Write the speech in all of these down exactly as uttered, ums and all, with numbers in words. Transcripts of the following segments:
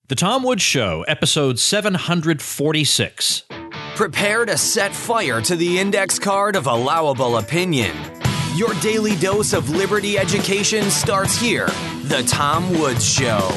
The Tom Woods Show, episode seven hundred forty-six. Prepare to set fire to the index card of allowable opinion. Your daily dose of liberty education starts here. The Tom Woods Show.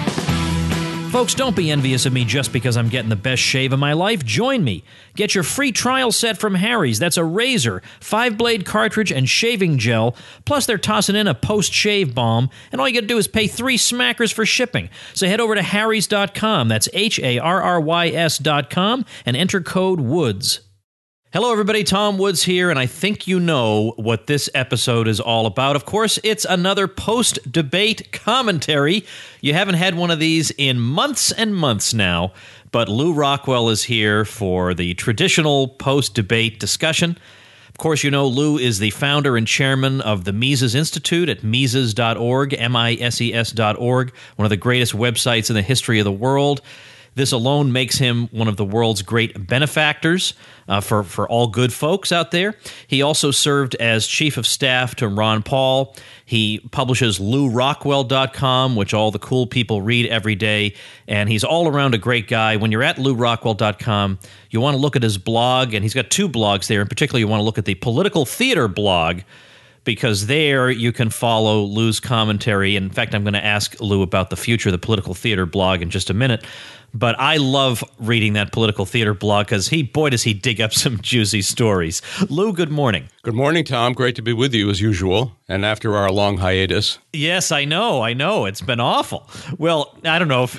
Folks, don't be envious of me just because I'm getting the best shave of my life. Join me. Get your free trial set from Harry's. That's a razor, five-blade cartridge, and shaving gel. Plus, they're tossing in a post-shave balm. And all you got to do is pay three smackers for shipping. So head over to harrys dot com. That's H A R R Y S dot com and enter code WOODS. Hello, everybody. Tom Woods here, and I think you know what this episode is all about. Of course, it's another post-debate commentary. You haven't had one of these in months and months now, but Lew Rockwell is here for the traditional post-debate discussion. Of course, you know Lew is the founder and chairman of the Mises Institute at Mises dot org, M I S E S dot org, one of the greatest websites in the history of the world. This alone makes him one of the world's great benefactors uh, for, for all good folks out there. He also served as chief of staff to Ron Paul. He publishes lew rockwell dot com, which all the cool people read every day, and he's all around a great guy. When you're at lew rockwell dot com, you want to look at his blog, and he's got two blogs there. In particular, you want to look at the Political Theater blog, because there you can follow Lew's commentary. In fact, I'm going to ask Lew about the future of the Political Theater blog in just a minute. But I love reading that Political Theater blog because he, boy, does he dig up some juicy stories. Lew, good morning. Good morning, Tom. Great to be with you as usual, and after our long hiatus. Yes, I know, I know. It's been awful. Well, I don't know if...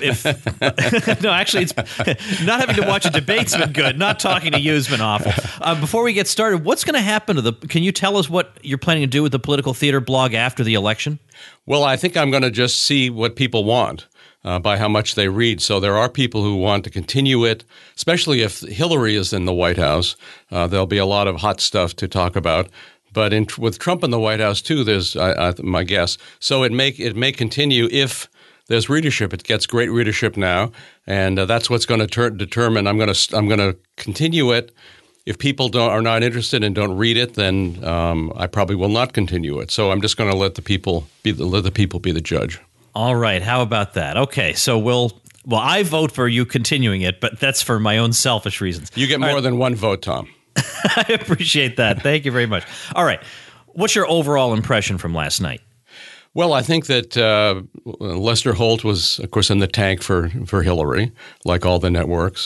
if no, actually, it's not having to watch a debate's been good. Not talking to you has been awful. Uh, before we get started, what's going to happen to the... Can you tell us what you're planning to do with the Political Theater blog after the election? Well, I think I'm going to just see what people want. Uh, by how much they read. So there are people who want to continue it, especially if Hillary is in the White House. Uh, there'll be a lot of hot stuff to talk about. But in, with Trump in the White House, too, there's I, I, my guess. So it may, it may continue if there's readership. It gets great readership now, and uh, that's what's going to ter- determine. I'm going to I'm going to continue it. If people don't, are not interested and don't read it, then um, I probably will not continue it. So I'm just going to let the people be the, let the people be the judge. All right. How about that? Okay. So we'll, well, I vote for you continuing it, but that's for my own selfish reasons. You get more right. than one vote, Tom. I appreciate that. Thank you very much. All right. What's your overall impression from last night? Well, I think that uh, Lester Holt was, of course, in the tank for, for Hillary, like all the networks.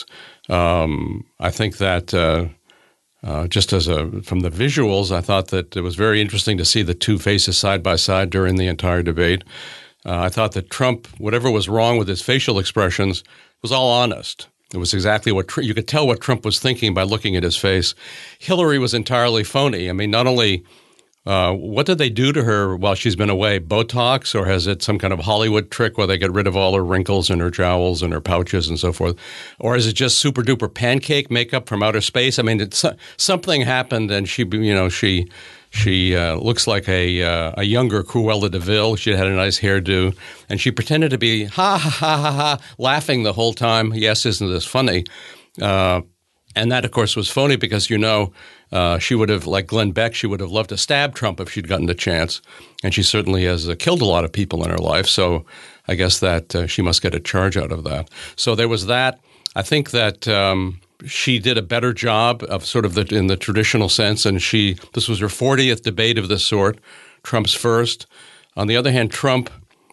Um, I think that uh, uh, just as a from the visuals, I thought that it was very interesting to see the two faces side by side during the entire debate. Uh, I thought that Trump, whatever was wrong with his facial expressions, was all honest. It was exactly what you could tell what Trump was thinking by looking at his face. Hillary was entirely phony. I mean, not only uh, what did they do to her while she's been away? Botox, or has it some kind of Hollywood trick where they get rid of all her wrinkles and her jowls and her pouches and so forth? Or is it just super duper pancake makeup from outer space? I mean, it's, something happened, and she, you know, she. She uh, looks like a uh, a younger Cruella de Vil. She had a nice hairdo, and she pretended to be ha ha ha ha ha, laughing the whole time. Yes, isn't this funny? Uh, and that, of course, was phony because, you know, uh, she would have, like Glenn Beck, she would have loved to stab Trump if she'd gotten the chance. And she certainly has uh, killed a lot of people in her life. So I guess that uh, she must get a charge out of that. So there was that. I think that um, she did a better job of sort of the, in the traditional sense. And she this was her fortieth debate of this sort, Trump's first. On the other hand, Trump,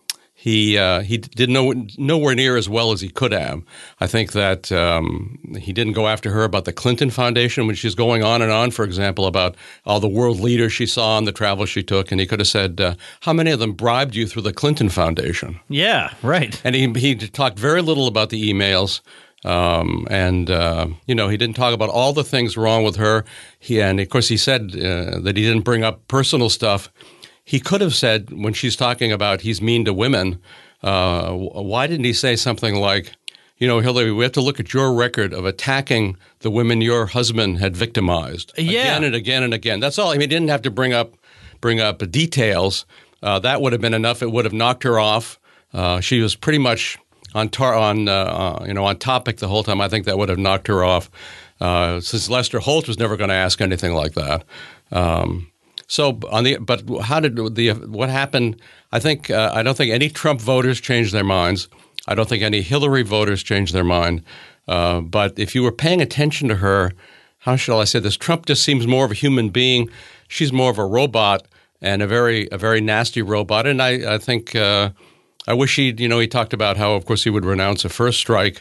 he uh, he did no, nowhere near as well as he could have. I think that um, he didn't go after her about the Clinton Foundation when she's going on and on, for example, about all the world leaders she saw and the travel she took. And he could have said, uh, how many of them bribed you through the Clinton Foundation? Yeah, right. And he, he talked very little about the emails. Um, and, uh, you know, he didn't talk about all the things wrong with her. He, and, of course, he said uh, that he didn't bring up personal stuff. He could have said, when she's talking about he's mean to women, uh, why didn't he say something like, you know, Hillary, we have to look at your record of attacking the women your husband had victimized yeah. again and again and again. That's all. I mean, he didn't have to bring up bring up details. Uh, that would have been enough. It would have knocked her off. Uh, she was pretty much on tar- on uh, uh, you know on topic the whole time. I think that would have knocked her off. Uh, since Lester Holt was never going to ask anything like that. Um, so on the but how did the what happened? I think uh, I don't think any Trump voters changed their minds. I don't think any Hillary voters changed their mind. Uh, but if you were paying attention to her, how shall I say this? Trump just seems more of a human being. She's more of a robot, and a very a very nasty robot. And I, I think uh, I wish he, you know, he talked about how, of course, he would renounce a first strike.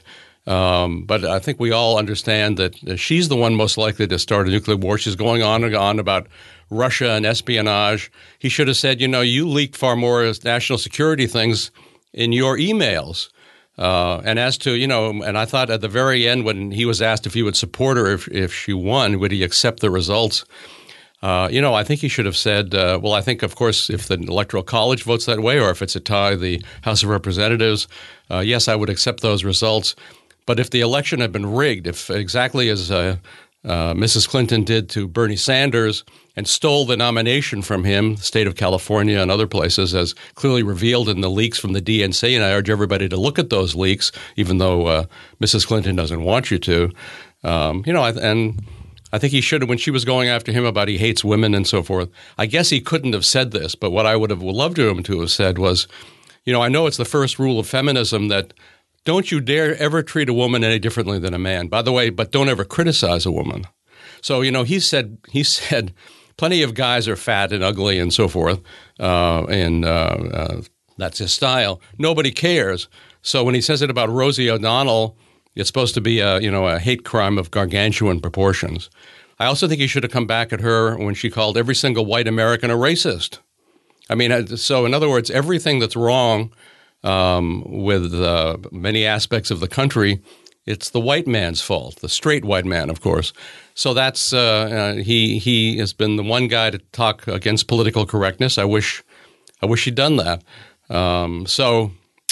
Um, but I think we all understand that she's the one most likely to start a nuclear war. She's going on and on about Russia and espionage. He should have said, you know, you leaked far more national security things in your emails. Uh, and as to, you know, and I thought at the very end when he was asked if he would support her if, if she won, would he accept the results? Uh, you know, I think he should have said, uh, well, I think, of course, if the Electoral College votes that way or if it's a tie, the House of Representatives, uh, yes, I would accept those results. But if the election had been rigged, if exactly as uh, uh, Missus Clinton did to Bernie Sanders and stole the nomination from him, the state of California and other places, as clearly revealed in the leaks from the D N C, and I urge everybody to look at those leaks, even though uh, Missus Clinton doesn't want you to. Um, you know, and I think he should have, when she was going after him about he hates women and so forth, I guess he couldn't have said this, but what I would have loved him to have said was, you know, I know it's the first rule of feminism that don't you dare ever treat a woman any differently than a man. By the way, but don't ever criticize a woman. So, you know, he said he said plenty of guys are fat and ugly and so forth, uh, and uh, uh, that's his style. Nobody cares. So when he says it about Rosie O'Donnell, it's supposed to be a, you know, a hate crime of gargantuan proportions. I also think he should have come back at her when she called every single white American a racist. I mean, so in other words, everything that's wrong Um, with uh, many aspects of the country, it's the white man's fault, the straight white man, of course. So that's uh, uh, he he has been the one guy to talk against political correctness. I wish I wish he'd done that. Um, so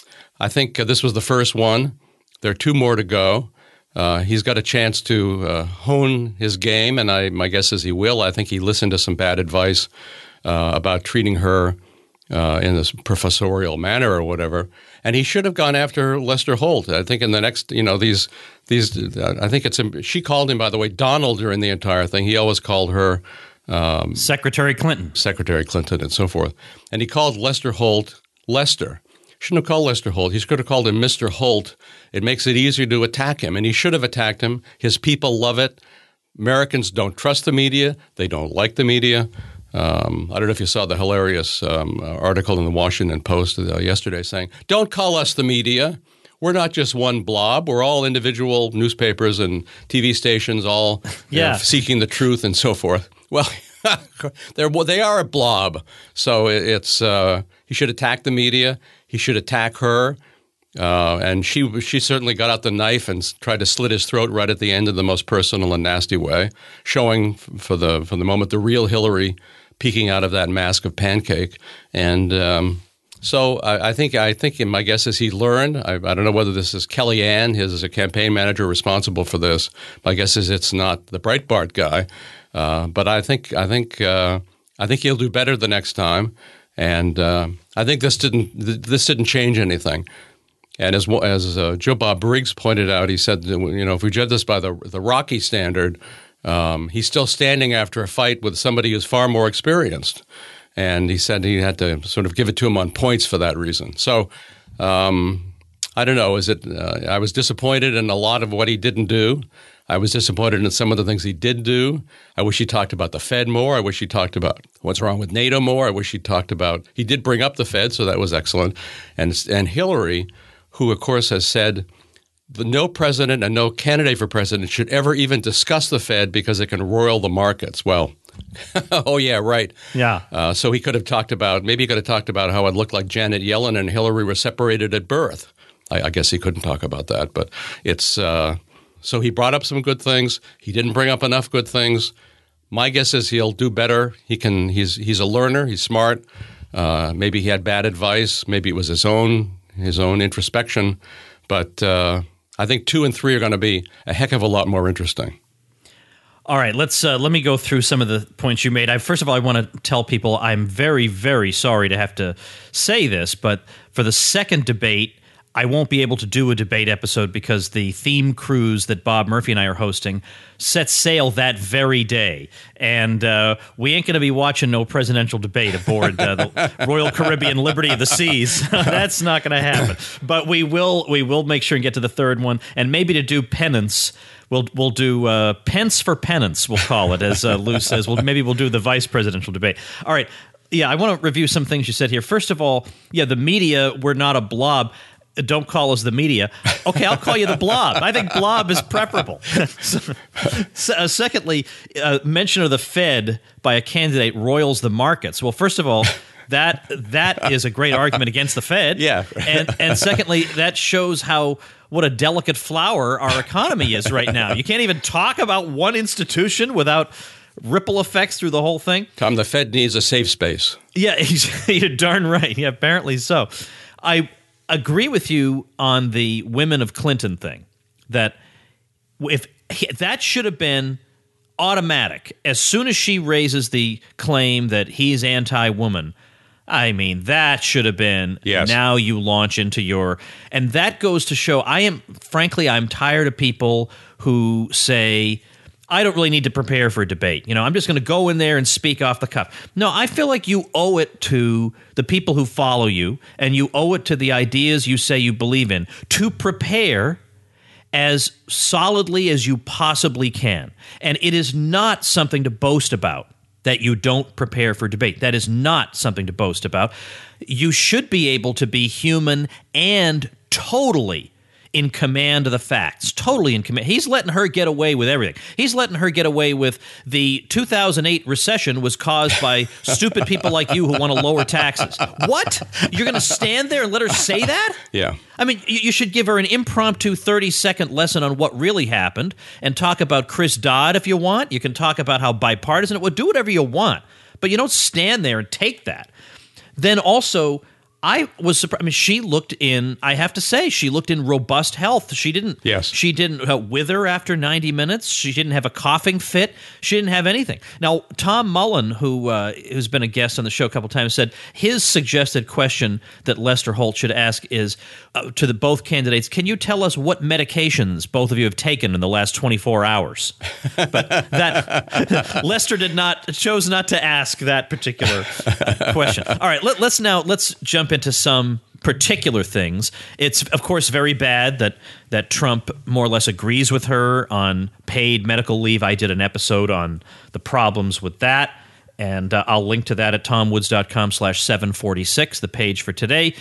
I think uh, this was the first one. There are two more to go. Uh, he's got a chance to uh, hone his game, and I, my guess is he will. I think he listened to some bad advice uh, about treating her Uh, in this professorial manner or whatever, and he should have gone after Lester Holt. I think in the next, you know, these these. Uh, I think it's she called him, by the way, Donald during the entire thing. He always called her um, Secretary Clinton, Secretary Clinton, and so forth. And he called Lester Holt Lester. Shouldn't have called Lester Holt. He should have called him Mister Holt. It makes it easier to attack him, and he should have attacked him. His people love it. Americans don't trust the media. They don't like the media. Um, I don't know if you saw the hilarious um, article in the Washington Post uh, yesterday saying, don't call us the media. We're not just one blob. We're all individual newspapers and T V stations all yeah. know, seeking the truth and so forth. Well, they're, they are a blob. So it's uh, he should attack the media. He should attack her. Uh, and she she certainly got out the knife and tried to slit his throat right at the end in the most personal and nasty way, showing for the for the moment the real Hillary peeking out of that mask of pancake. And um, so I, I think I think my guess is he learned. I, I don't know whether this is Kellyanne, his campaign manager, responsible for this. My guess is it's not the Breitbart guy. Uh, but I think I think uh, I think he'll do better the next time. And uh, I think this didn't this didn't change anything. And as as uh, Joe Bob Briggs pointed out, he said, you know, if we judge this by the the Rocky standard, um, he's still standing after a fight with somebody who's far more experienced. And he said he had to sort of give it to him on points for that reason. So um, I don't know. Is it? Uh, I was disappointed in a lot of what he didn't do. I was disappointed in some of the things he did do. I wish he talked about the Fed more. I wish he talked about what's wrong with NATO more. I wish he talked about – he did bring up the Fed, so that was excellent. And and Hillary – who, of course, has said the no president and no candidate for president should ever even discuss the Fed because it can roil the markets. Well, oh, yeah, right. Yeah. Uh, so he could have talked about – maybe he could have talked about how it looked like Janet Yellen and Hillary were separated at birth. I, I guess he couldn't talk about that. But it's uh, – so he brought up some good things. He didn't bring up enough good things. My guess is he'll do better. He can. He's he's a learner. He's smart. Uh, maybe he had bad advice. Maybe it was his own – his own introspection. But uh, I think two and three are going to be a heck of a lot more interesting. All right, let's uh, let me go through some of the points you made. I, first of all, I want to tell people I'm very, very sorry to have to say this, but for the second debate, I won't be able to do a debate episode because the theme cruise that Bob Murphy and I are hosting sets sail that very day. And uh, we ain't going to be watching no presidential debate aboard uh, the Royal Caribbean Liberty of the Seas. That's not going to happen. But we will we will make sure and get to the third one. And maybe to do penance, we'll we'll do uh, pence for penance, we'll call it, as uh, Lou says. We'll, maybe we'll do the vice presidential debate. All right. Yeah, I want to review some things you said here. First of all, yeah, the media, we're not a blob. Don't call us the media. Okay, I'll call you the blob. I think blob is preferable. so, so, uh, secondly, uh, mention of the Fed by a candidate roils the markets. Well, first of all, that that is a great argument against the Fed. Yeah. and and secondly, that shows how what a delicate flower our economy is right now. You can't even talk about one institution without ripple effects through the whole thing. Tom, the Fed needs a safe space. Yeah, you're darn right. Yeah, apparently so. I agree with you on the women of Clinton thing, that if that should have been automatic as soon as she raises the claim that he's anti-woman. I mean, that should have been, yes. Now you launch into your, and that goes to show, I am, frankly, I'm tired of people who say, I don't really need to prepare for a debate. You know, I'm just going to go in there and speak off the cuff. No, I feel like you owe it to the people who follow you, and you owe it to the ideas you say you believe in to prepare as solidly as you possibly can. And it is not something to boast about that you don't prepare for debate. That is not something to boast about. You should be able to be human and totally in command of the facts, totally in command. He's letting her get away with everything. He's letting her get away with the two thousand eight recession was caused by stupid people like you who want to lower taxes. What? You're going to stand there and let her say that? Yeah. I mean, you, you should give her an impromptu thirty-second lesson on what really happened and talk about Chris Dodd if you want. You can talk about how bipartisan it was. Do whatever you want. But you don't stand there and take that. Then also, I was surprised. I mean, she looked in, I have to say, she looked in robust health. She didn't, yes. She didn't uh, wither after ninety minutes. She didn't have a coughing fit. She didn't have anything. Now, Tom Mullen, who, uh, who's been a guest on the show a couple times, said his suggested question that Lester Holt should ask is uh, to the both candidates, can you tell us what medications both of you have taken in the last twenty-four hours? But that Lester did not, chose not to ask that particular uh, question. All right, let, let's now, let's jump into some particular things. It's, of course, very bad that that Trump more or less agrees with her on paid medical leave. I did an episode on the problems with that, and uh, I'll link to that at tomwoods.com slash 746, the page for today.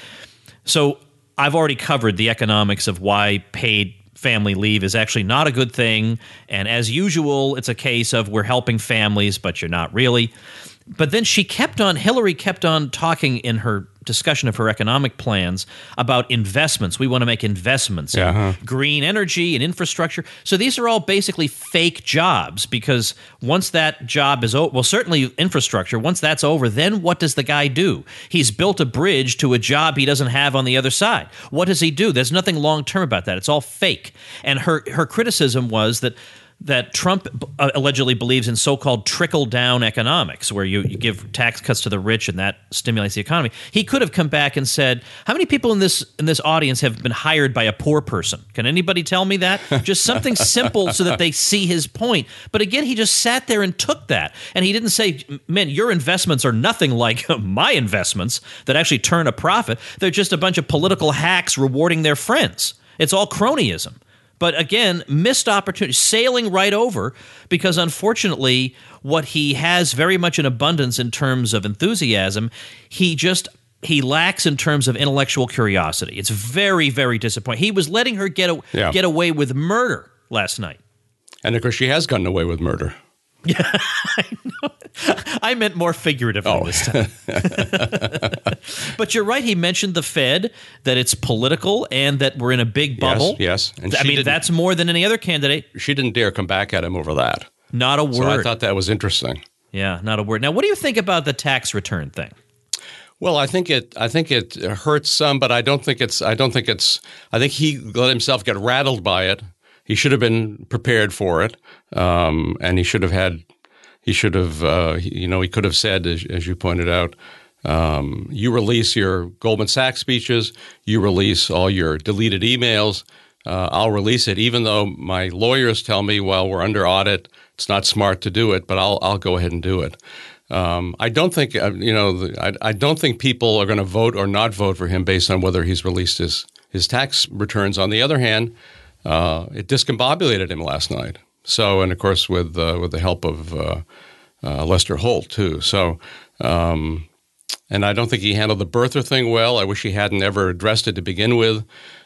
So I've already covered the economics of why paid family leave is actually not a good thing, and as usual, it's a case of we're helping families, but you're not really. But then she kept on, Hillary kept on talking in her discussion of her economic plans about investments. We want to make investments yeah, in huh. green energy and infrastructure. So these are all basically fake jobs, because once that job is over, well, certainly infrastructure, once that's over, then what does the guy do? He's built a bridge to a job he doesn't have on the other side. What does he do? There's nothing long-term about that. It's all fake. And her, her criticism was that that Trump uh, allegedly believes in so-called trickle-down economics, where you, you give tax cuts to the rich and that stimulates the economy. He could have come back and said, how many people in this in this audience have been hired by a poor person? Can anybody tell me that? Just something simple so that they see his point. But again, he just sat there and took that. And he didn't say, man, your investments are nothing like my investments that actually turn a profit. They're just a bunch of political hacks rewarding their friends. It's all cronyism. But again, missed opportunity, sailing right over, because unfortunately, what he has very much in abundance in terms of enthusiasm, he just he lacks in terms of intellectual curiosity. It's very, very disappointing. He was letting her get a, yeah. get away with murder last night. And of course, she has gotten away with murder. Yeah, I know. I meant more figuratively oh. this time. But you're right. He mentioned the Fed, that it's political and that we're in a big bubble. Yes, yes. And I mean, that's more than any other candidate. She didn't dare come back at him over that. Not a word. So I thought that was interesting. Yeah, not a word. Now, what do you think about the tax return thing? Well, I think it. I think it hurts some, but I don't think it's. I don't think it's. I think he let himself get rattled by it. He should have been prepared for it, um, and he should have had. He should have. Uh, you know, he could have said, as, as you pointed out, Um, you release your Goldman Sachs speeches. You release all your deleted emails. Uh, I'll release it, even though my lawyers tell me, well, we're under audit. It's not smart to do it, but I'll I'll go ahead and do it. Um, I don't think uh, you know. I, I don't think people are going to vote or not vote for him based on whether he's released his his tax returns. On the other hand, uh, it discombobulated him last night. So, and of course, with uh, with the help of uh, uh, Lester Holt too. So. Um, And I don't think he handled the birther thing well. I wish he hadn't ever addressed it to begin with.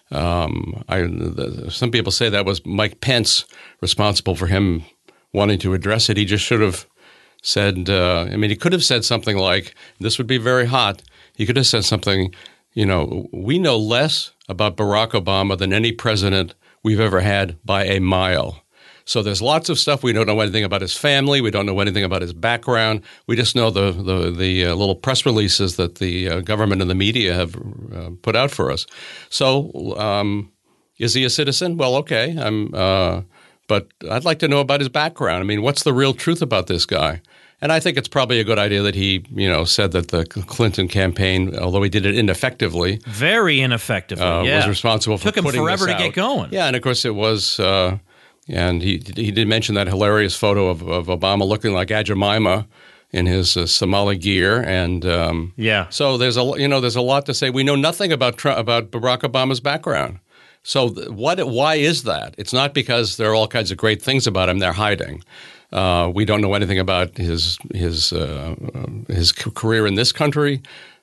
Um, I, the, some people say that was Mike Pence responsible for him wanting to address it. He just should have said, uh, I mean, he could have said something like, this would be very hot. He could have said something, you know, we know less about Barack Obama than any president we've ever had by a mile. So there's lots of stuff. We don't know anything about his family. We don't know anything about his background. We just know the the, the uh, little press releases that the uh, government and the media have uh, put out for us. So um, is he a citizen? Well, okay. I'm, uh, but I'd like to know about his background. I mean, what's the real truth about this guy? And I think it's probably a good idea that he, you know, said that the Clinton campaign, although he did it ineffectively, very ineffectively, uh, yeah. was responsible for Took him putting forever this to out. get going. Yeah, and of course it was. Uh, And he he did mention that hilarious photo of, of Obama looking like Ajamima in his uh, Somali gear, and um, yeah. So there's a you know there's a lot to say. We know nothing about Trump, about Barack Obama's background. So th- what? Why is that? It's not because there are all kinds of great things about him. They're hiding. Uh, we don't know anything about his his uh, his career in this country.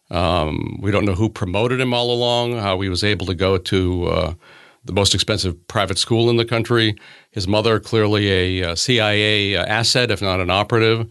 Um, we don't know who promoted him all along. How he was able to go to uh, the most expensive private school in the country. His mother, clearly a, a C I A asset, if not an operative.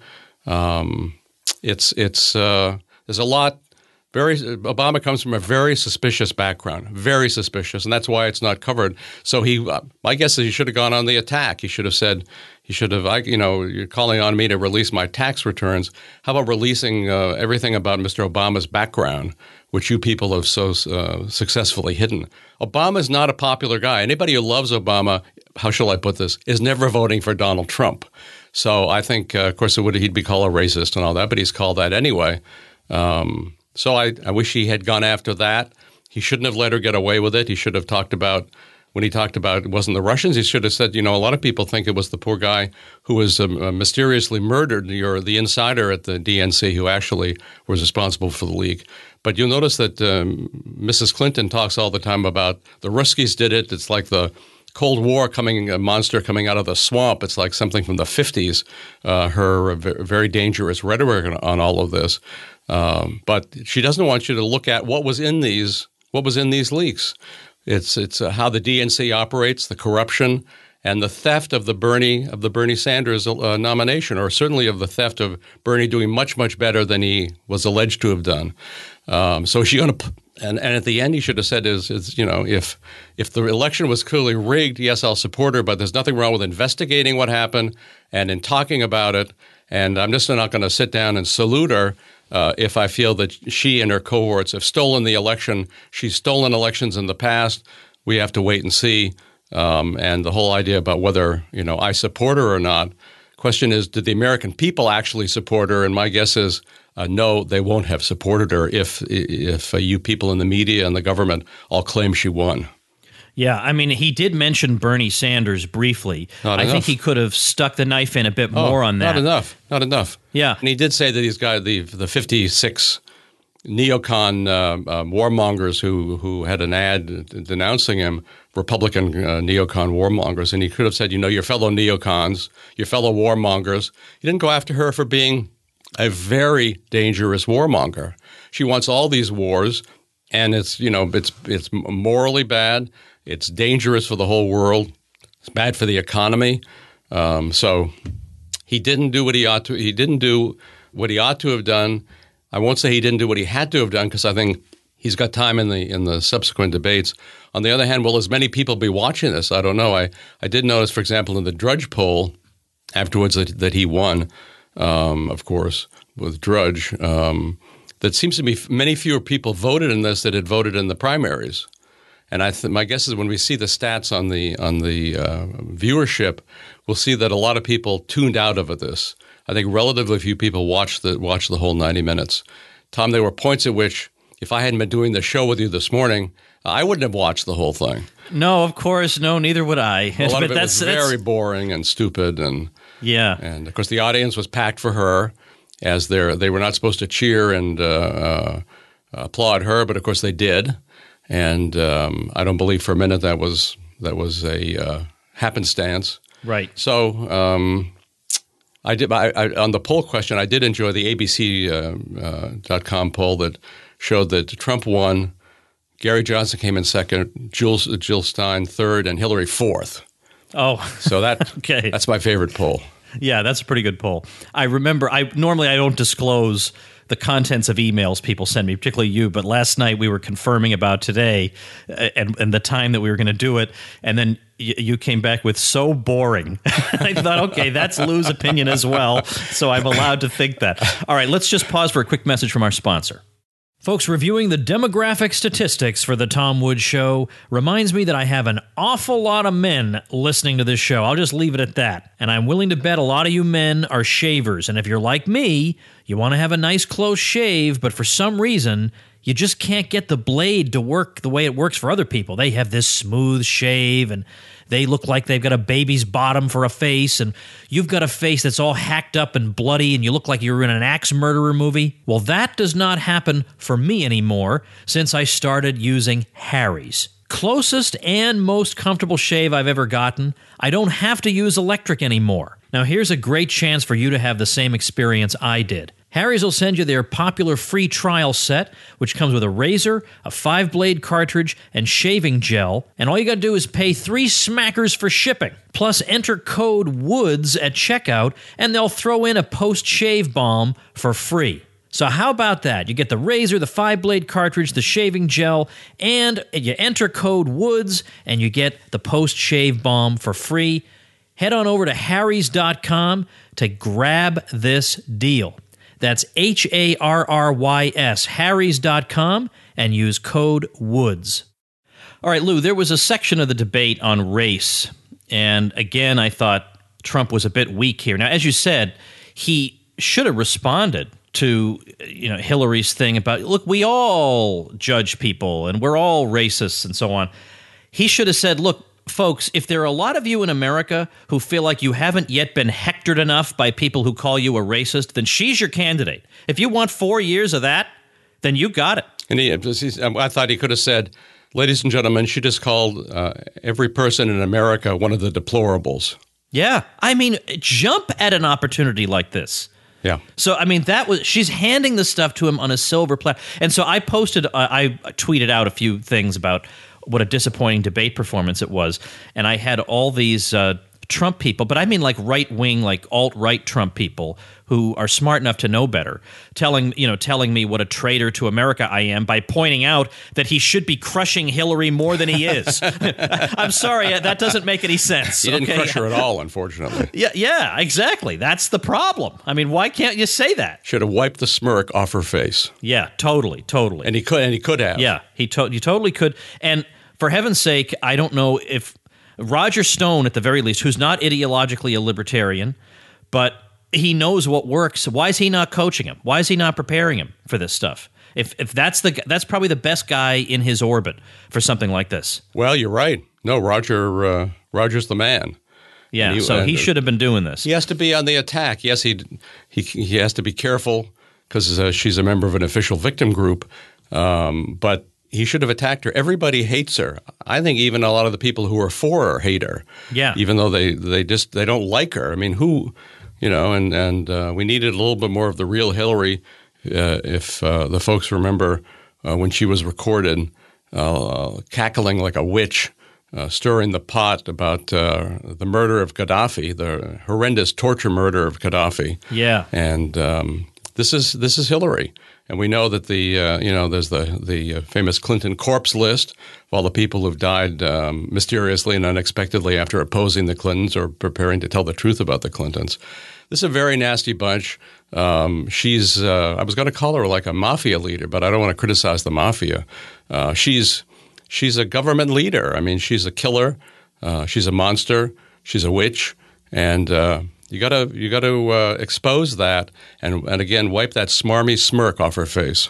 Um, it's it's uh, there's a lot. Very Obama comes from a very suspicious background, very suspicious, and that's why it's not covered. So he, uh, my guess is he should have gone on the attack. He should have said, he should have, I, you know, you're calling on me to release my tax returns. How about releasing uh, everything about Mister Obama's background, which you people have so uh, successfully hidden? Obama's not a popular guy. Anybody who loves Obama, how shall I put this, is never voting for Donald Trump. So I think, uh, of course, it would, he'd be called a racist and all that, but he's called that anyway. Um, so I, I wish he had gone after that. He shouldn't have let her get away with it. He should have talked about, when he talked about it wasn't the Russians, he should have said, you know, a lot of people think it was the poor guy who was um, uh, mysteriously murdered, or the insider at the D N C who actually was responsible for the leak. But you'll notice that um, Missus Clinton talks all the time about the Ruskies did it. It's like the Cold War coming, a monster coming out of the swamp. It's like something from the fifties, uh, her very dangerous rhetoric on all of this. Um, but she doesn't want you to look at what was in these, what was in these leaks. It's it's uh, how the D N C operates, the corruption, and the theft of the Bernie of the Bernie Sanders uh, nomination, or certainly of the theft of Bernie doing much much better than he was alleged to have done. Um, so is she going to? And, and at the end, he should have said, "Is is you know if if the election was clearly rigged, yes, I'll support her, but there's nothing wrong with investigating what happened and in talking about it. And I'm just not going to sit down and salute her." Uh, if I feel that she and her cohorts have stolen the election. She's stolen elections in the past. We have to wait and see. Um, and the whole idea about whether, you know, I support her or not. Question is, did the American people actually support her? And my guess is uh, no, they won't have supported her if if uh, you people in the media and the government all claim she won. Yeah, I mean, he did mention Bernie Sanders briefly. Not I enough. think he could have stuck the knife in a bit more oh, on that. Not enough. Not enough. Yeah. And he did say that these guys, the the fifty-six neocon uh, uh, warmongers who who had an ad denouncing him, Republican uh, neocon warmongers, and he could have said, you know, your fellow neocons, your fellow warmongers. He didn't go after her for being a very dangerous warmonger. She wants all these wars, and it's, you know, it's it's morally bad. It's dangerous for the whole world. It's bad for the economy. Um, so he didn't do what he ought to. He didn't do what he ought to have done. I won't say he didn't do what he had to have done, because I think he's got time in the in the subsequent debates. On the other hand, will as many people be watching this? I don't know. I, I did notice, for example, in the Drudge poll afterwards that, that he won, um, of course, with Drudge, um, that seems to be many fewer people voted in this that had voted in the primaries. And I th- my guess is when we see the stats on the on the uh, viewership, we'll see that a lot of people tuned out of this. I think relatively few people watched the watched the whole ninety minutes. Tom, there were points at which, if I hadn't been doing the show with you this morning, I wouldn't have watched the whole thing. No, of course, no, neither would I. A lot but of it that's, was very that's, boring and stupid, and yeah, and of course the audience was packed for her, as they they were not supposed to cheer and uh, uh, applaud her, but of course they did, and um, I don't believe for a minute that was that was a uh, happenstance. Right. So um, I did I, I, on the poll question. I did enjoy the A B C dot com uh, uh, poll that showed that Trump won. Gary Johnson came in second, Jill, Jill Stein third, and Hillary fourth. Oh, so that okay. That's my favorite poll. Yeah, that's a pretty good poll. I remember. I normally I don't disclose the contents of emails people send me, particularly you. But last night we were confirming about today uh, and, and the time that we were going to do it, and then y- you came back with so boring. I thought, okay, that's Lou's opinion as well, so I'm allowed to think that. All right, let's just pause for a quick message from our sponsor. Folks, reviewing the demographic statistics for the Tom Woods Show reminds me that I have an awful lot of men listening to this show. I'll just leave it at that. And I'm willing to bet a lot of you men are shavers. And if you're like me, you want to have a nice close shave, but for some reason, you just can't get the blade to work the way it works for other people. They have this smooth shave, and they look like they've got a baby's bottom for a face, and you've got a face that's all hacked up and bloody, and you look like you're in an axe murderer movie. Well, that does not happen for me anymore since I started using Harry's. Closest and most comfortable shave I've ever gotten. I don't have to use electric anymore. Now, here's a great chance for you to have the same experience I did. Harry's will send you their popular free trial set, which comes with a razor, a five-blade cartridge, and shaving gel, and all you got to do is pay three smackers for shipping. Plus, enter code WOODS at checkout, and they'll throw in a post-shave balm for free. So how about that? You get the razor, the five-blade cartridge, the shaving gel, and you enter code WOODS, and you get the post-shave balm for free. Head on over to harrys dot com to grab this deal. That's H A R R Y S, harrys dot com, and use code WOODS. All right, Lou, there was a section of the debate on race, and again, I thought Trump was a bit weak here. Now, as you said, he should have responded to, you know, Hillary's thing about, look, we all judge people, and we're all racists, and so on. He should have said, look, folks, if there are a lot of you in America who feel like you haven't yet been hectored enough by people who call you a racist, then she's your candidate. If you want four years of that, then you got it. And he, I thought he could have said, ladies and gentlemen, she just called uh, every person in America one of the deplorables. Yeah. I mean, jump at an opportunity like this. Yeah. So, I mean, that was, she's handing the stuff to him on a silver platter. And so I posted, uh, I tweeted out a few things about what a disappointing debate performance it was. And I had all these uh, Trump people, but I mean like right-wing, like alt-right Trump people who are smart enough to know better, telling, you know, telling me what a traitor to America I am by pointing out that he should be crushing Hillary more than he is. I'm sorry, that doesn't make any sense. He didn't okay? crush her at all, unfortunately. Yeah, yeah, exactly. That's the problem. I mean, why can't you say that? Should have wiped the smirk off her face. Yeah, totally, totally. And he could, and he could have. Yeah, he to- you totally could. And for heaven's sake, I don't know if Roger Stone, at the very least, who's not ideologically a libertarian, but he knows what works. Why is he not coaching him? Why is he not preparing him for this stuff? If if that's the that's probably the best guy in his orbit for something like this. Well, you're right. No, Roger. Uh, Roger's the man. Yeah, he, so uh, he should have been doing this. He has to be on the attack. Yes, he he he has to be careful because uh, she's a member of an official victim group. Um, but he should have attacked her. Everybody hates her. I think even a lot of the people who are for her hate her. Yeah. Even though they, they just they don't like her. I mean, who, you know, and and uh, we needed a little bit more of the real Hillary. Uh, if uh, the folks remember uh, when she was recorded uh, cackling like a witch, uh, stirring the pot about uh, the murder of Gaddafi, the horrendous torture murder of Gaddafi. Yeah. And um, this is this is Hillary. And we know that the uh, you know there's the the famous Clinton corpse list of all the people who've died um, mysteriously and unexpectedly after opposing the Clintons or preparing to tell the truth about the Clintons. This is a very nasty bunch. Um, she's uh, I was going to call her like a mafia leader, but I don't want to criticize the mafia. Uh, she's she's a government leader. I mean, she's a killer. Uh, she's a monster. She's a witch. And uh, You got to you got to uh, expose that and and again wipe that smarmy smirk off her face.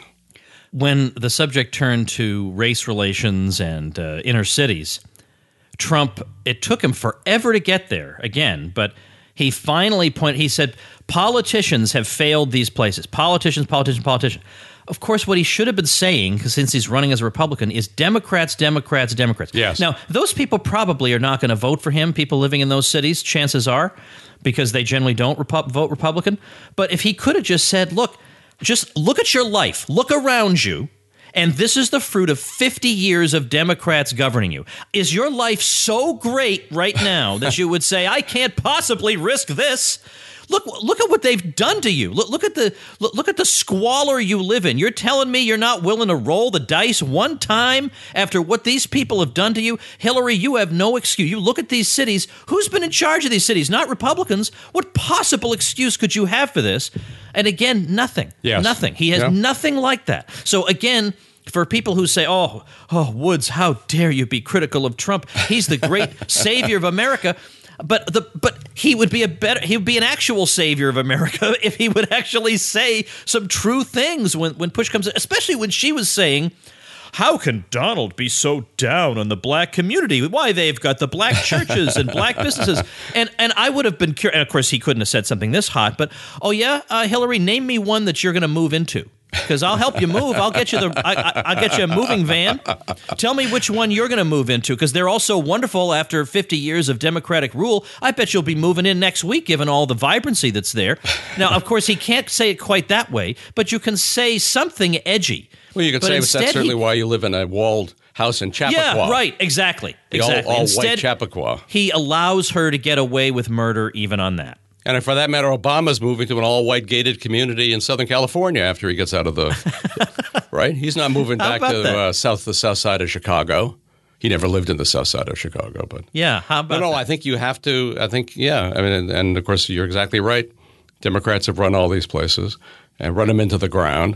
When the subject turned to race relations and uh, inner cities, Trump, it took him forever to get there again, but he finally pointed, he said, politicians have failed these places. Politicians, politicians, politicians. Of course, what he should have been saying, since he's running as a Republican, is Democrats, Democrats, Democrats. Yes. Now, those people probably are not going to vote for him, people living in those cities, chances are, because they generally don't Repu- vote Republican. But if he could have just said, look, just look at your life, look around you, and this is the fruit of fifty years of Democrats governing you. Is your life so great right now that you would say, I can't possibly risk this? Look, look at what they've done to you. Look, look at the look, look at the squalor you live in. You're telling me you're not willing to roll the dice one time after what these people have done to you? Hillary, you have no excuse. You look at these cities. Who's been in charge of these cities? Not Republicans. What possible excuse could you have for this? And again, nothing. Yes. Nothing. He has yeah. nothing like that. So again, for people who say, oh, oh, Woods, how dare you be critical of Trump? He's the great savior of America. But the but he would be a better he would be an actual savior of America if he would actually say some true things when, when push comes, especially when she was saying, how can Donald be so down on the black community? Why, they've got the black churches and black businesses. And and I would have been curious. And of course, he couldn't have said something this hot. But, oh, yeah, uh, Hillary, name me one that you're going to move into. Because I'll help you move. I'll get you the. I, I, I'll get you a moving van. Tell me which one you're going to move into, because they're all so wonderful after fifty years of Democratic rule. I bet you'll be moving in next week, given all the vibrancy that's there. Now, of course, he can't say it quite that way, but you can say something edgy. Well, you could but say that's certainly he, why you live in a walled house in Chappaqua. Yeah, right. Exactly. The exactly. all, all instead, white Chappaqua. He allows her to get away with murder, even on that. And for that matter, Obama's moving to an all-white gated community in Southern California after he gets out of the – right? He's not moving back to uh, south the south side of Chicago. He never lived in the south side of Chicago. But yeah, how about No, no, that? I think you have to – I think, yeah. I mean, and, and, of course, you're exactly right. Democrats have run all these places and run them into the ground.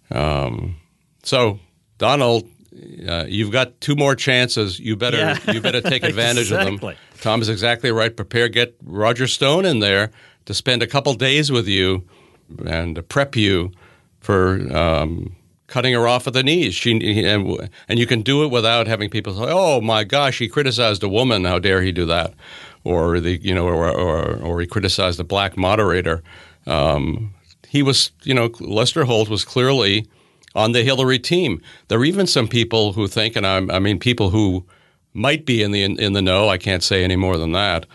Um, so, Donald, uh, you've got two more chances. You better Yeah. you better take advantage Exactly. of them. Tom is exactly right. Prepare, get Roger Stone in there to spend a couple days with you and to prep you for um, cutting her off at the knees. She and, and you can do it without having people say, "Oh my gosh, he criticized a woman. How dare he do that?" Or the you know, or or, or he criticized a black moderator. Um, he was, you know, Lester Holt was clearly on the Hillary team. There are even some people who think, and I'm, I mean, people who might be in the in, in the know. I can't say any more than that.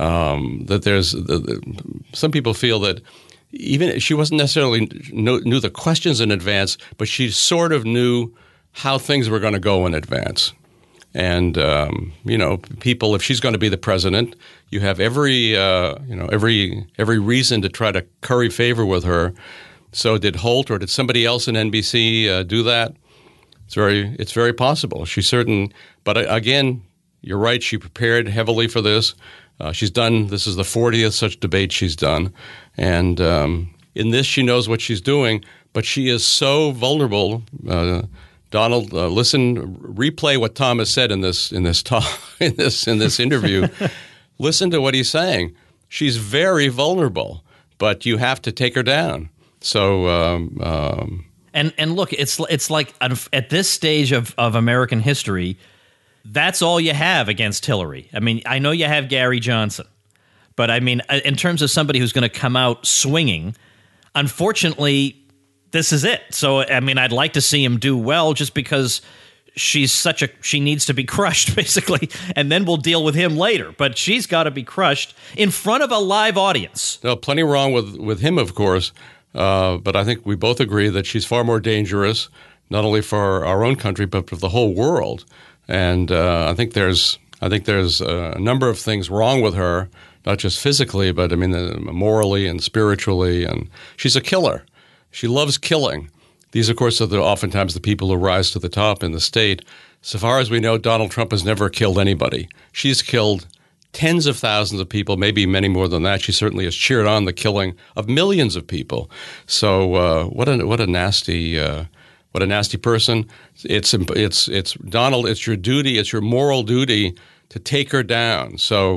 Um, that there's the, the, some people feel that even she wasn't necessarily know, knew the questions in advance, but she sort of knew how things were going to go in advance. And um, you know, people, if she's going to be the president, you have every uh, you know every every reason to try to curry favor with her. So did Holt or did somebody else in N B C uh, do that? It's very it's very possible. She certain, but again, you're right. She prepared heavily for this. Uh, she's done. This is the fortieth such debate she's done, and um, in this, she knows what she's doing. But she is so vulnerable. Uh, Donald, uh, listen, replay what Tom has said in this in this talk in this in this interview. Listen to what he's saying. She's very vulnerable, but you have to take her down. So. Um, um, And and look, it's it's like at this stage of, of American history, that's all you have against Hillary. I mean, I know you have Gary Johnson, but I mean, in terms of somebody who's going to come out swinging, unfortunately, this is it. So, I mean, I'd like to see him do well just because she's such a – she needs to be crushed, basically, and then we'll deal with him later. But she's got to be crushed in front of a live audience. No, plenty wrong with, with him, of course. Uh, but I think we both agree that she's far more dangerous, not only for our own country, but for the whole world. And uh, I think there's I think there's a number of things wrong with her, not just physically, but I mean uh, morally and spiritually. And she's a killer. She loves killing. These, of course, are the, oftentimes the people who rise to the top in the state. So far as we know, Donald Trump has never killed anybody. She's killed tens of thousands of people, maybe many more than that. She certainly has cheered on the killing of millions of people. So uh, what a what a nasty uh, what a nasty person. It's it's it's Donald. It's your duty. It's your moral duty to take her down. So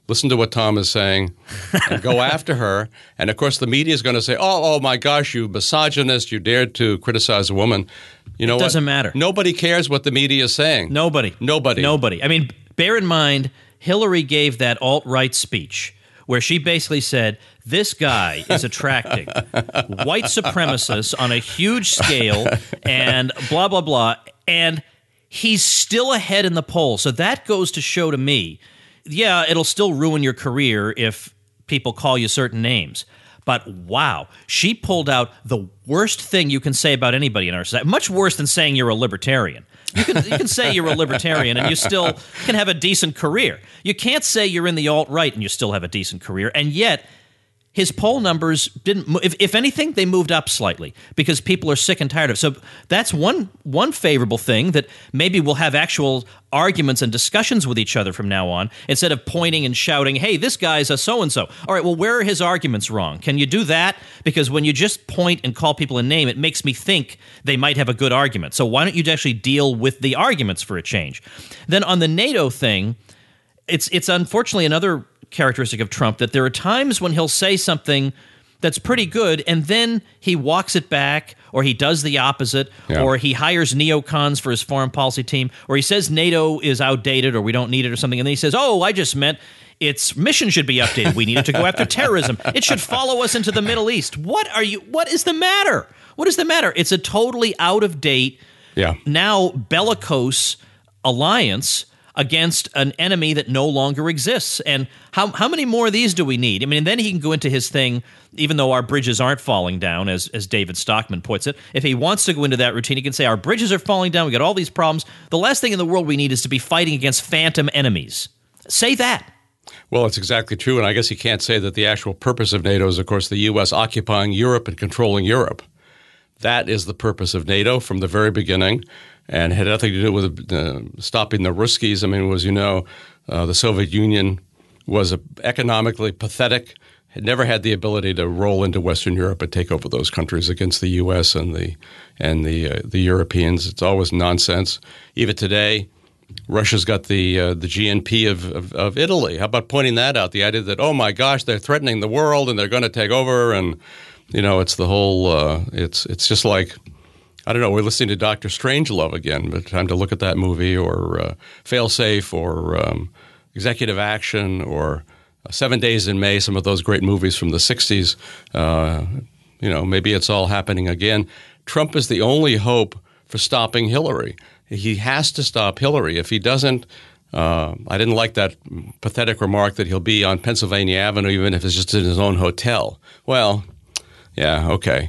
listen to what Tom is saying, and go after her. And, of course, the media is going to say, oh, oh, my gosh, you misogynist, you dared to criticize a woman. You know It doesn't what? matter. Nobody cares what the media is saying. Nobody. Nobody. Nobody. I mean, bear in mind, Hillary gave that alt-right speech where she basically said, this guy is attracting white supremacists on a huge scale and blah, blah, blah. And he's still ahead in the polls. So that goes to show to me, yeah, it'll still ruin your career if people call you certain names. But wow, she pulled out the worst thing you can say about anybody in our society. Much worse than saying you're a libertarian. You can you can say you're a libertarian and you still can have a decent career. You can't say you're in the alt-right and you still have a decent career. And yet, his poll numbers didn't move. If, if anything, they moved up slightly because people are sick and tired of it. So that's one one favorable thing, that maybe we'll have actual arguments and discussions with each other from now on instead of pointing and shouting, hey, this guy's a so-and-so. All right, well, where are his arguments wrong? Can you do that? Because when you just point and call people a name, it makes me think they might have a good argument. So why don't you actually deal with the arguments for a change? Then on the NATO thing, it's it's unfortunately another characteristic of Trump that there are times when he'll say something that's pretty good and then he walks it back, or he does the opposite, yeah. or he hires neocons for his foreign policy team, or he says NATO is outdated or we don't need it or something, and then he says, oh, I just meant its mission should be updated. We need it to go after terrorism. It should follow us into the Middle East. What are you? What is the matter? What is the matter? It's a totally out of date, yeah. now bellicose alliance against an enemy that no longer exists. And how how many more of these do we need? I mean, and then he can go into his thing, even though our bridges aren't falling down, as as David Stockman puts it. If he wants to go into that routine, he can say, our bridges are falling down, we got all these problems. The last thing in the world we need is to be fighting against phantom enemies. Say that. Well, it's exactly true, and I guess he can't say that the actual purpose of NATO is, of course, the U S occupying Europe and controlling Europe. That is the purpose of NATO from the very beginning, and had nothing to do with uh, stopping the Ruskies. I mean, as you know, uh, the Soviet Union was a, economically pathetic, had never had the ability to roll into Western Europe and take over those countries against the U S and the and the uh, the Europeans. It's always nonsense. Even today, Russia's got the uh, the G N P of, of, of Italy. How about pointing that out? The idea that, oh my gosh, they're threatening the world and they're going to take over, and you know, it's the whole. Uh, it's it's just like, I don't know. We're listening to Doctor Strangelove again. But time to look at that movie, or uh, Failsafe, or um, Executive Action, or uh, Seven Days in May. Some of those great movies from the sixties. Uh, you know, maybe it's all happening again. Trump is the only hope for stopping Hillary. He has to stop Hillary. If he doesn't, uh, I didn't like that pathetic remark that he'll be on Pennsylvania Avenue even if it's just in his own hotel. Well, yeah, okay.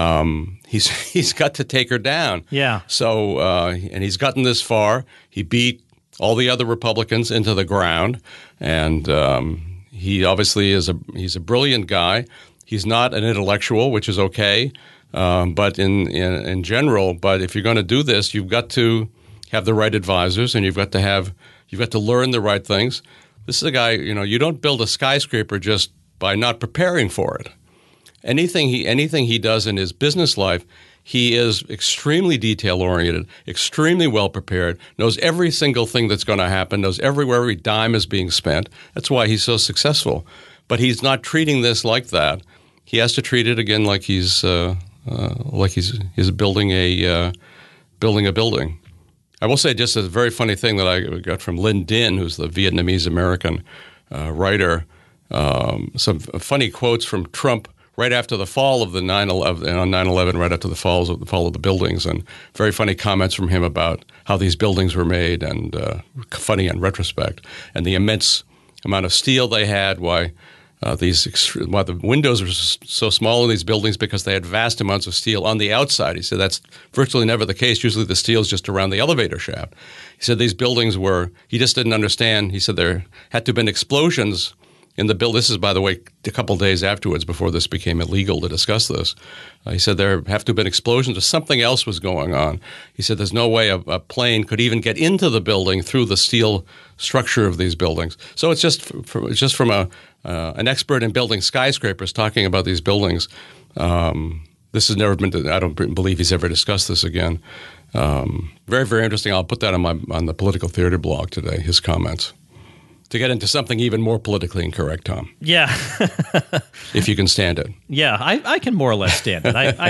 Um, he's he's got to take her down. Yeah. So, uh, and he's gotten this far. He beat all the other Republicans into the ground, and um, he obviously is a he's a brilliant guy. He's not an intellectual, which is okay. Um, but in, in in general, but if you're going to do this, you've got to have the right advisors, and you've got to have you've got to learn the right things. This is a guy, you know, you don't build a skyscraper just by not preparing for it. Anything he anything he does in his business life, he is extremely detail oriented, extremely well prepared, knows every single thing that's going to happen, knows everywhere every dime is being spent. That's why he's so successful. But he's not treating this like that. He has to treat it again like he's. Uh, Uh, like he's he's building a uh, building a building. I will say just a very funny thing that I got from Linh Dinh, who's the Vietnamese American uh, writer. Um, some funny quotes from Trump right after the fall of the nine eleven on nine eleven, right after the falls of the fall of the buildings, and very funny comments from him about how these buildings were made, and uh, funny in retrospect, and the immense amount of steel they had. Why. Uh, these why the windows are so small in these buildings, because they had vast amounts of steel on the outside. He said that's virtually never the case. Usually the steel is just around the elevator shaft. He said these buildings were – he just didn't understand. He said there had to have been explosions in the building. This is, by the way, a couple of days afterwards before this became illegal to discuss this. Uh, he said there have to have been explosions or something else was going on. He said there's no way a, a plane could even get into the building through the steel structure of these buildings. So it's just from, it's just from a – Uh, an expert in building skyscrapers talking about these buildings. Um, this has never been – I don't believe he's ever discussed this again. Um, very, very interesting. I'll put that on my on the Political Theater blog today, his comments. to get into something even more politically incorrect, Tom. Yeah. If you can stand it. Yeah, I, I can more or less stand it. I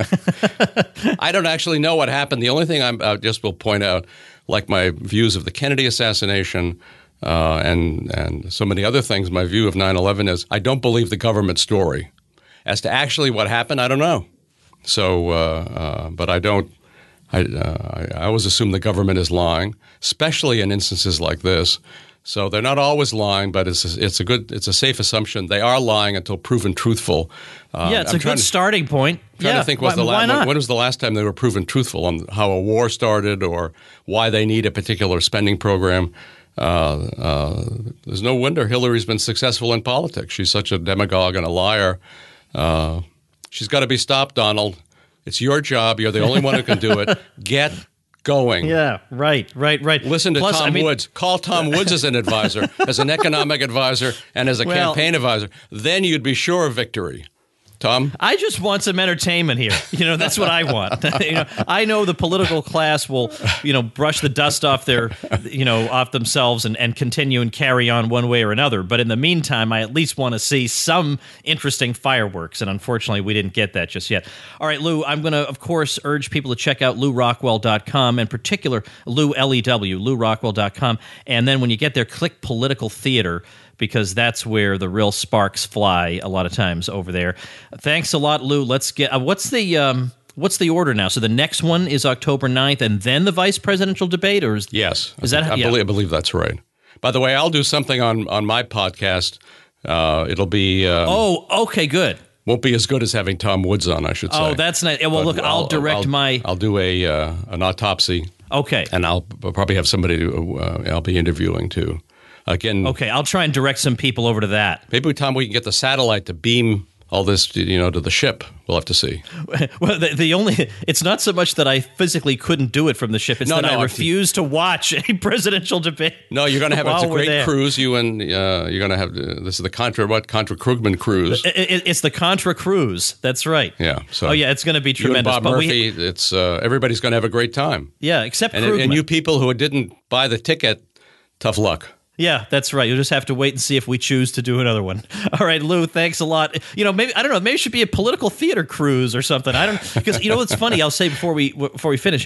I, I don't actually know what happened. The only thing I'm, I just will point out, like my views of the Kennedy assassination uh, and, and so many other things, my view of nine eleven is I don't believe the government story. As to actually what happened, I don't know. So, uh, uh, but I don't. I, uh, I always assume the government is lying, especially in instances like this. So they're not always lying, but it's a, it's a good, it's a safe assumption. They are lying until proven truthful. Um, yeah, it's I'm a good to, starting point. Trying yeah, to think, was why, the why la- not? when, when was the last time they were proven truthful on how a war started or why they need a particular spending program? Uh, uh, there's no wonder Hillary's been successful in politics. She's such a demagogue and a liar. Uh, she's got to be stopped, Donald. It's your job. You're the only one who can do it. Get going. Yeah, right, right, right. Listen to Plus, Tom I mean, Woods. Call Tom Woods as an advisor, as an economic advisor, and as a Well- campaign advisor. Then you'd be sure of victory. Tom? I just want some entertainment here. You know, that's what I want. you know, I know the political class will, you know, brush the dust off their, you know, off themselves and, and continue and carry on one way or another. But in the meantime, I at least want to see some interesting fireworks. And unfortunately, we didn't get that just yet. All right, Lou, I'm going to, of course, urge people to check out lou rockwell dot com, in particular, Lou, L E W, lou rockwell dot com. And then when you get there, click Political Theater, because that's where the real sparks fly a lot of times over there. Thanks a lot, Lou. Let's get uh, what's the um, what's the order now? So the next one is October ninth, and then the vice presidential debate, or is Yes. Is that I, yeah. believe, I believe that's right. By the way, I'll do something on, on my podcast. Uh, it'll be um, Oh, okay, good. won't be as good as having Tom Woods on, I should say. Oh, that's nice. Well, But look, I'll direct I'll, my. I'll do a uh, an autopsy, Okay. and I'll probably have somebody to, uh, I'll be interviewing too. Again, Okay, I'll try and direct some people over to that. maybe Tom, we can get the satellite to beam all this, you know, to the ship. We'll have to see. Well, the, the only it's not so much that I physically couldn't do it from the ship; it's No, that no, I I'm- refuse to watch a presidential debate. No, you're going to have it's a While we're great there. cruise. You and uh, you're going to have uh, this is the Contra what Contra Krugman cruise. It, it, it's the Contra Cruise. That's right. Yeah. So Oh yeah, it's going to be you and tremendous. Bob but Murphy, we, it's uh, everybody's going to have a great time. yeah, except And, Krugman. and you people who didn't buy the ticket, tough luck. Yeah, that's right. You'll just have to wait and see if we choose to do another one. All right, Lou, thanks a lot. You know, maybe I don't know. Maybe it should be a political theater cruise or something. I don't because you know what's funny. I'll say before we before we finish,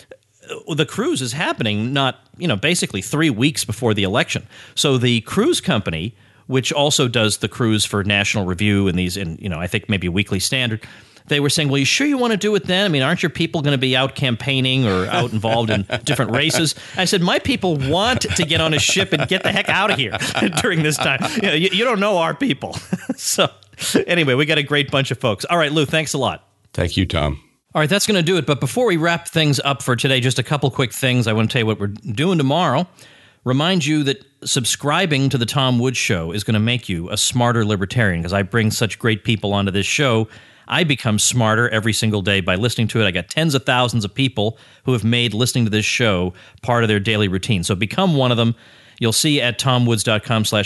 the cruise is happening not you know basically three weeks before the election. So the cruise company, which also does the cruise for National Review and these, and you know, I think maybe Weekly Standard. They were saying, well, you sure you want to do it then? I mean, aren't your people going to be out campaigning or out involved in different races? I said, my people want to get on a ship and get the heck out of here during this time. You know, you, you don't know our people. So anyway, we got a great bunch of folks. All right, Lou, thanks a lot. Thank you, Tom. All right, that's going to do it. But before we wrap things up for today, just a couple quick things. I want to tell you what we're doing tomorrow. Remind you that subscribing to the Tom Woods Show is going to make you a smarter libertarian, because I bring such great people onto this show. I become smarter every single day by listening to it. I got tens of thousands of people who have made listening to this show part of their daily routine. So become one of them. You'll see at tomwoods.com slash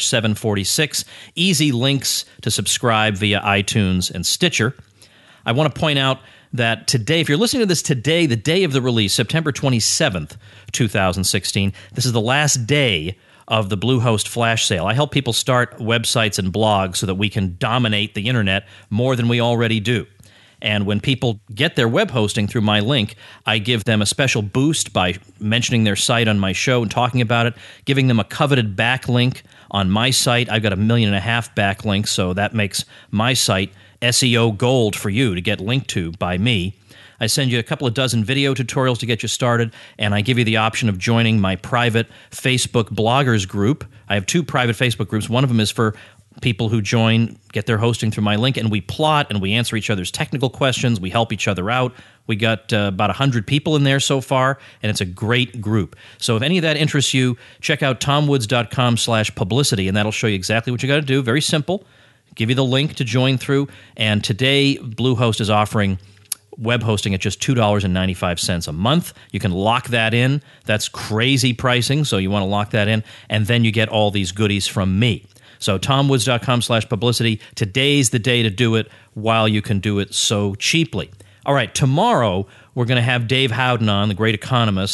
746 easy links to subscribe via iTunes and Stitcher. I want to point out that today, if you're listening to this today, the day of the release, September twenty-seventh, twenty sixteen, this is the last day of the Bluehost flash sale. I help people start websites and blogs so that we can dominate the internet more than we already do. And when people get their web hosting through my link, I give them a special boost by mentioning their site on my show and talking about it, giving them a coveted backlink on my site. I've got a million and a half backlinks, so that makes my site S E O gold for you to get linked to by me. I send you a couple of dozen video tutorials to get you started, and I give you the option of joining my private Facebook bloggers group. I have two private Facebook groups. One of them is for people who join, get their hosting through my link, and we plot and we answer each other's technical questions. We help each other out. We got uh, about one hundred people in there so far, and it's a great group. So if any of that interests you, check out tomwoods.com slash publicity, and that'll show you exactly what you got to do. Very simple. Give you the link to join through, and today Bluehost is offering web hosting at just two dollars and ninety-five cents a month. You can lock that in. That's crazy pricing, so you want to lock that in, and then you get all these goodies from me. So tomwoods.com slash publicity. Today's the day to do it while you can do it so cheaply. All right, tomorrow we're going to have Dave Howden on, the great economist.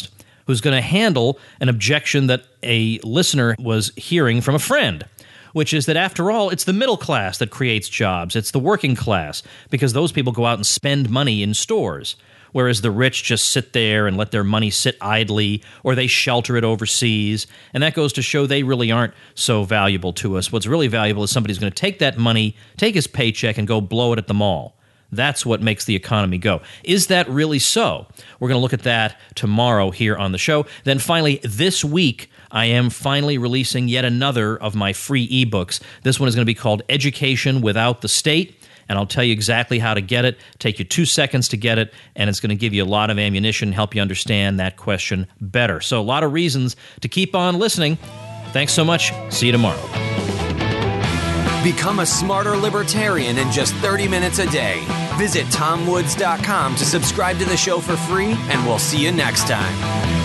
who's going to handle an objection that a listener was hearing from a friend, which is that after all, it's the middle class that creates jobs. It's the working class, because those people go out and spend money in stores, whereas the rich just sit there and let their money sit idly, or they shelter it overseas. And that goes to show they really aren't so valuable to us. What's really valuable is somebody's going to take that money, take his paycheck, and go blow it at the mall. That's what makes the economy go. Is that really so? We're going to look at that tomorrow here on the show. Then finally, this week, I am finally releasing yet another of my free ebooks. This one is going to be called Education Without the State, and I'll tell you exactly how to get it. Take you two seconds to get it, and it's going to give you a lot of ammunition, help you understand that question better. So a lot of reasons to keep on listening. Thanks so much. See you tomorrow. Become a smarter libertarian in just thirty minutes a day. Visit tom woods dot com to subscribe to the show for free, and we'll see you next time.